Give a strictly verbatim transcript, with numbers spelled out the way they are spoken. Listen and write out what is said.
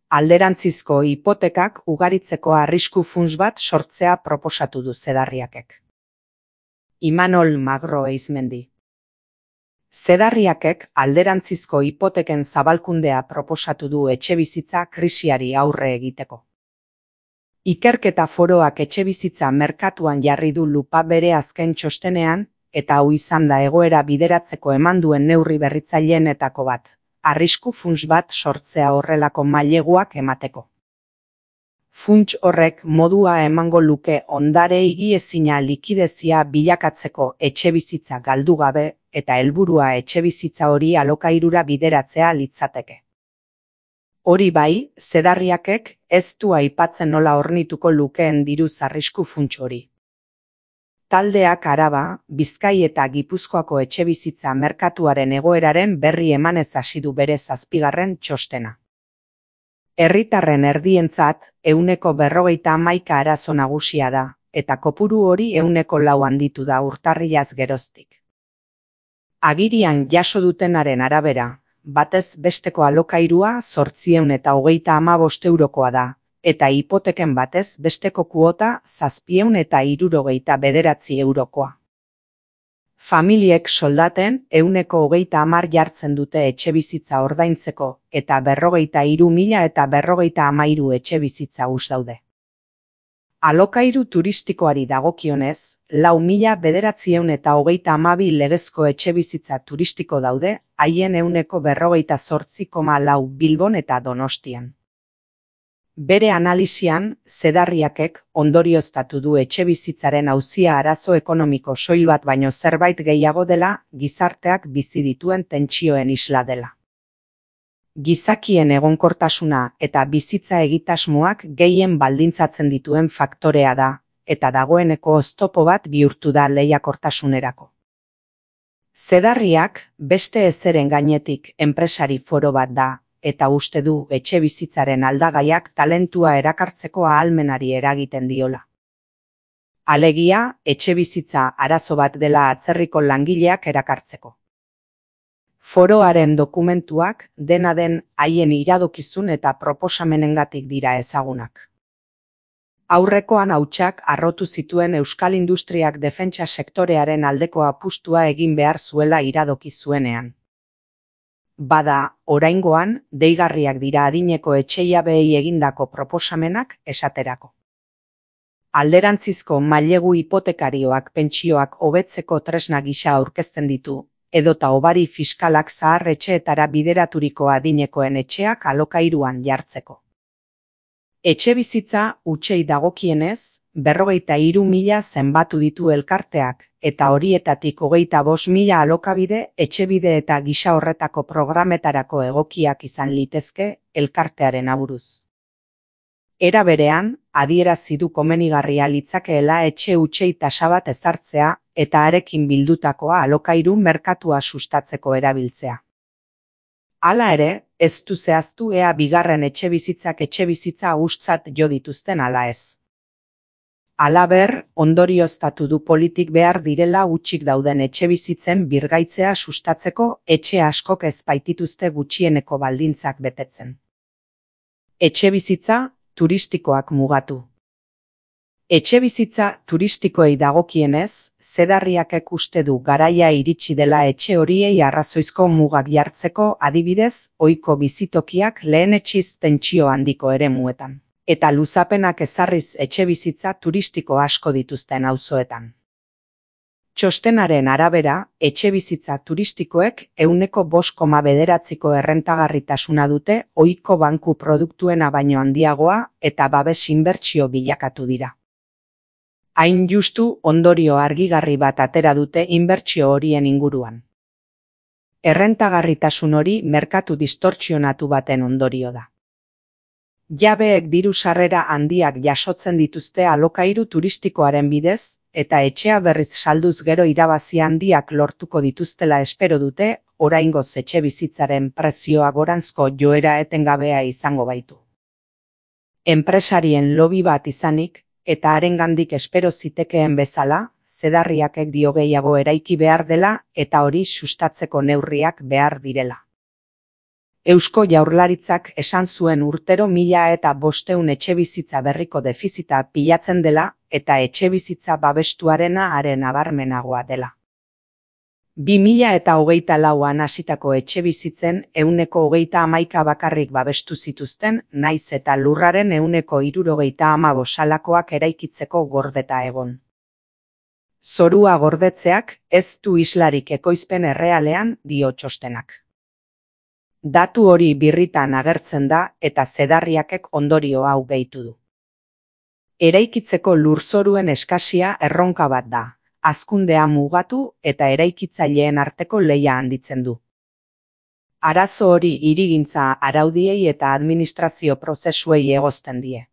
Alderantzizko hipotekak ugaritzeko arrisku funts bat sortzea proposatu du Zedarriakek. Imanol Magro Eizmendi. Zedarriakek alderantzizko hipoteken zabalkundea proposatu du etxebizitza krisiari aurre egiteko. Ikerketa foroak etxebizitza merkatuan jarri du lupa bere azken txostenean, eta hau izan da egoera bideratzeko eman duen neurri berritzaileenetako bat, arrisku funts bat sortzea horrelako maileguak emateko. Funts horrek modua emango luke ondare higiezina likidezia bilakatzeko etxebizitza galdu gabe eta helburua etxebizitza hori alokairura bideratzea litzateke. Hori bai, Zedarriakek ez du aipatzen nola hornituko lukeen diruz arrisku funts hori. Taldeak Araba, Bizkai eta Gipuzkoako etxebizitza merkatuaren egoeraren berri emanez hasi du bere zazpigarren txostena. Herritarren erdientzat ehuneko berrogeita hamaika arazo nagusia da, eta kopuru hori ehuneko lau handitu da urtarrilaz geroztik. Agirian jaso dutenaren arabera, batez besteko alokairua zortziehun eta hogeita hamabost eurokoa da, eta hipoteken batez besteko kuota zazpiehun eta hirurogeita bederatzi eurokoa. Familiek soldaten ehuneko hogeita hamar jartzen dute etxebizitza ordaintzeko eta berrogeita hiru mila eta berrogeita hamairu etxebizitza hus daude. Alokairu turistikoari dagokionez, lau mila bederatziehun eta hogeita hamabi legezko etxebizitza turistiko daude, haien ehuneko berrogeita zortzi koma lau Bilbon eta Donostian. Bere analisian, Zedarriakek ondorioztatu du etxebizitzaren auzia arazo ekonomiko soil bat baino zerbait gehiago dela, gizarteak bizi dituen tentsioen isla dela. Gizakien egonkortasuna eta bizitza egitasmoak gehien baldintzatzen dituen faktorea da, eta dagoeneko oztopo bat bihurtu da lehiakortasunerako. Zedarriak beste ezeren gainetik enpresari foro bat da, eta uste du etxebizitzaren aldagaiak talentua erakartzeko ahalmenari eragiten diola. Alegia, etxebizitza arazo bat dela atzerriko langileak erakartzeko. Foroaren dokumentuak dena den haien iradokizun eta proposamenengatik dira ezagunak. Aurrekoan hautsak harrotu zituen euskal industriak defentsa sektorearen aldeko apustua egin behar zuela iradoki zuenean. Bada, oraingoan, deigarriak dira adineko etxeiabeei egindako proposamenak esaterako. Alderantzizko mailegu hipotekarioak pentsioak hobetzeko tresna gisa aurkezten ditu, edota hobari fiskalak zahar etxeetara bideraturiko adinekoen etxeak alokairuan jartzeko. Etxebizitza hutsei dagokienez, berrogeita hiru mila zenbatu ditu elkarteak, eta horietatik hogeita bost mila alokabide etxebide eta gisa horretako programetarako egokiak izan litezke elkartearen aburuz. Era berean, adierazi du komenigarria litzakeela etxe hutsei tasa bat ezartzea eta harekin bildutakoa alokairu merkatua sustatzeko erabiltzea. Hala ere, ez du zehaztu ea bigarren etxebizitzak etxebizitza hustzat jo dituzten ala ez. Halaber, ondorioztatu du politik behar direla hutsik dauden etxebizitzen birgaitzea sustatzeko etxe askok ez baitituzte gutxieneko baldintzak betetzen. Etxebizitza turistikoak mugatu. Etxebizitza turistikoei dagokienez, Zedarriakek uste du garaia iritsi dela etxe horiei arrazoizko mugak jartzeko adibidez, ohiko bizitokiak lehenetsiz tentsio handiko eremuetan, eta luzapenak ezarriz etxebizitza turistiko asko dituzten auzoetan. Txostenaren arabera, etxebizitza turistikoek ehuneko bost koma bederatziko errentagarritasuna dute ohiko banku produktuena baino handiagoa eta babes inbertsio bilakatu dira. Hain justu ondorio argigarri bat atera dute inbertsio horien inguruan. Errentagarritasun hori merkatu distortsionatu baten ondorio da. Jabeek diru sarrera handiak jasotzen dituzte alokairu turistikoaren bidez, eta etxea berriz salduz gero irabazi handiak lortuko dituztela espero dute, oraingoz etxebizitzaren prezioa goranzko joera etengabea izango baitu. Enpresarien lobby bat izanik, eta harengandik espero zitekeen bezala, Zedarriakek dio gehiago eraiki behar dela eta hori sustatzeko neurriak behar direla. Eusko Jaurlaritzak esan zuen urtero mila eta bosteun etxebizitza berriko defizita pilatzen dela eta etxebizitza babestuarena are nabarmenagoa dela. bi mila eta hogeita lauan hasitako etxebizitzen ehuneko hogeita hamaika bakarrik babestu zituzten, naiz eta lurraren ehuneko hirurogeita hamabost salakoak eraikitzeko gordeta egon. Zorua gordetzeak ez du islarik ekoizpen errealean, dio txostenak. Datu hori birritan agertzen da eta zedarriakek ondorio hau gehitu du. Eraikitzeko lurzoruen eskasia erronka bat da, hazkundea mugatu eta eraikitzaileen arteko lehia handitzen du. Arazo hori hirigintza araudiei eta administrazio prozesuei egozten die.